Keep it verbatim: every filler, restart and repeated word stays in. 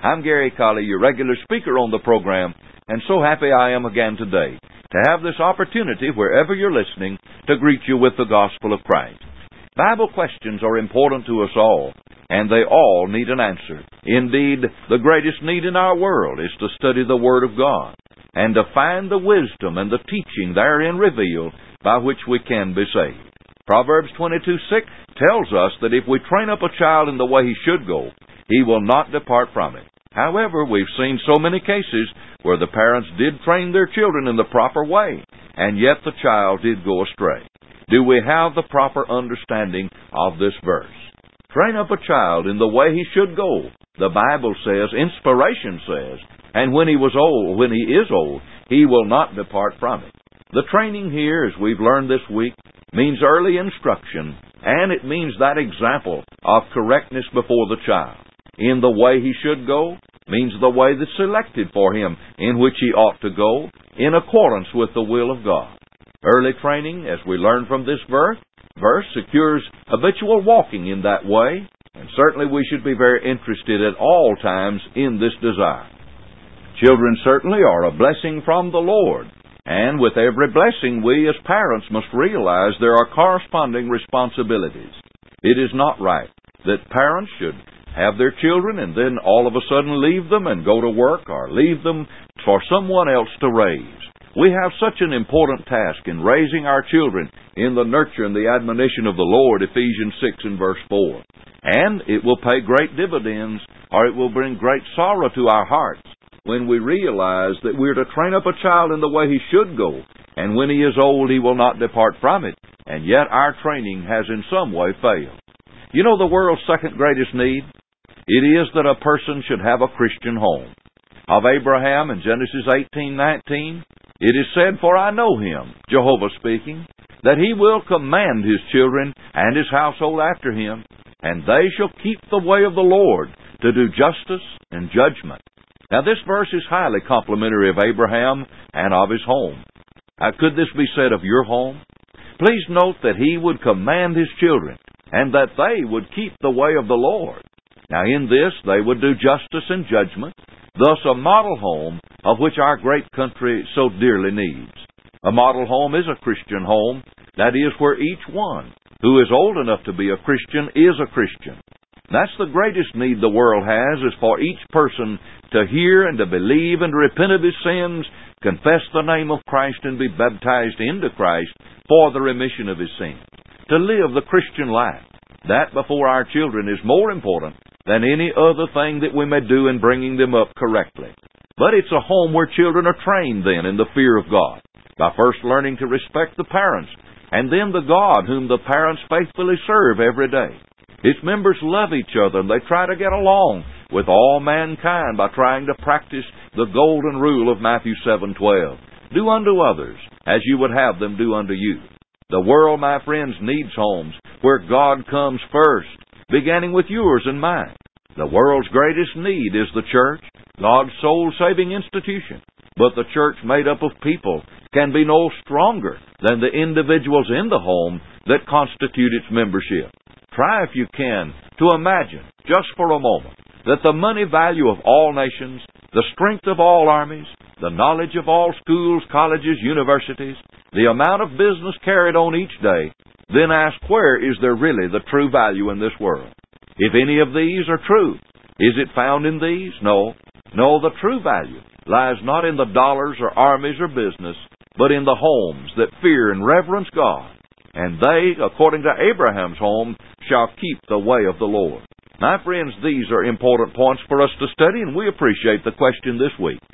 I'm Gary Colley, your regular speaker on the program, and so happy I am again today to have this opportunity, wherever you're listening, to greet you with the gospel of Christ. Bible questions are important to us all, and they all need an answer. Indeed, the greatest need in our world is to study the Word of God and to find the wisdom and the teaching therein revealed by which we can be saved. Proverbs twenty-two six tells us that if we train up a child in the way he should go, he will not depart from it. However, we've seen so many cases where the parents did train their children in the proper way, and yet the child did go astray. Do we have the proper understanding of this verse? Train up a child in the way he should go. The Bible says, inspiration says, and when he was old, when he is old, he will not depart from it. The training here, as we've learned this week, means early instruction, and it means that example of correctness before the child. In the way he should go means the way that's selected for him, in which he ought to go, in accordance with the will of God. Early training, as we learn from this verse, verse secures habitual walking in that way, and certainly we should be very interested at all times in this desire. Children certainly are a blessing from the Lord, and with every blessing we as parents must realize there are corresponding responsibilities. It is not right that parents should have their children and then all of a sudden leave them and go to work or leave them for someone else to raise. We have such an important task in raising our children in the nurture and the admonition of the Lord, Ephesians six and verse four. And it will pay great dividends, or it will bring great sorrow to our hearts when we realize that we're to train up a child in the way he should go, and when he is old he will not depart from it, and yet our training has in some way failed. You know the world's second greatest need? It is that a person should have a Christian home. Of Abraham in Genesis eighteen nineteen, it is said, "For I know him," Jehovah speaking, "that he will command his children and his household after him, and they shall keep the way of the Lord to do justice and judgment." Now this verse is highly complimentary of Abraham and of his home. Now, could this be said of your home? Please note that he would command his children, and that they would keep the way of the Lord. Now in this they would do justice and judgment, thus a model home of which our great country so dearly needs. A model home is a Christian home, that is, where each one who is old enough to be a Christian is a Christian. That's the greatest need the world has, is for each person to hear and to believe and to repent of his sins, confess the name of Christ and be baptized into Christ for the remission of his sins. To live the Christian life, that before our children is more important than any other thing that we may do in bringing them up correctly. But it's a home where children are trained then in the fear of God, by first learning to respect the parents, and then the God whom the parents faithfully serve every day. Its members love each other, and they try to get along with all mankind by trying to practice the golden rule of Matthew seven twelve. Do unto others as you would have them do unto you. The world, my friends, needs homes where God comes first, beginning with yours and mine. The world's greatest need is the church, God's soul-saving institution. But the church made up of people can be no stronger than the individuals in the home that constitute its membership. Try, if you can, to imagine, just for a moment, that the money value of all nations, the strength of all armies, the knowledge of all schools, colleges, universities, the amount of business carried on each day, then ask, where is there really the true value in this world? If any of these are true, is it found in these? No. No, the true value lies not in the dollars or armies or business, but in the homes that fear and reverence God. And they, according to Abraham's home, shall keep the way of the Lord. My friends, these are important points for us to study, and we appreciate the question this week.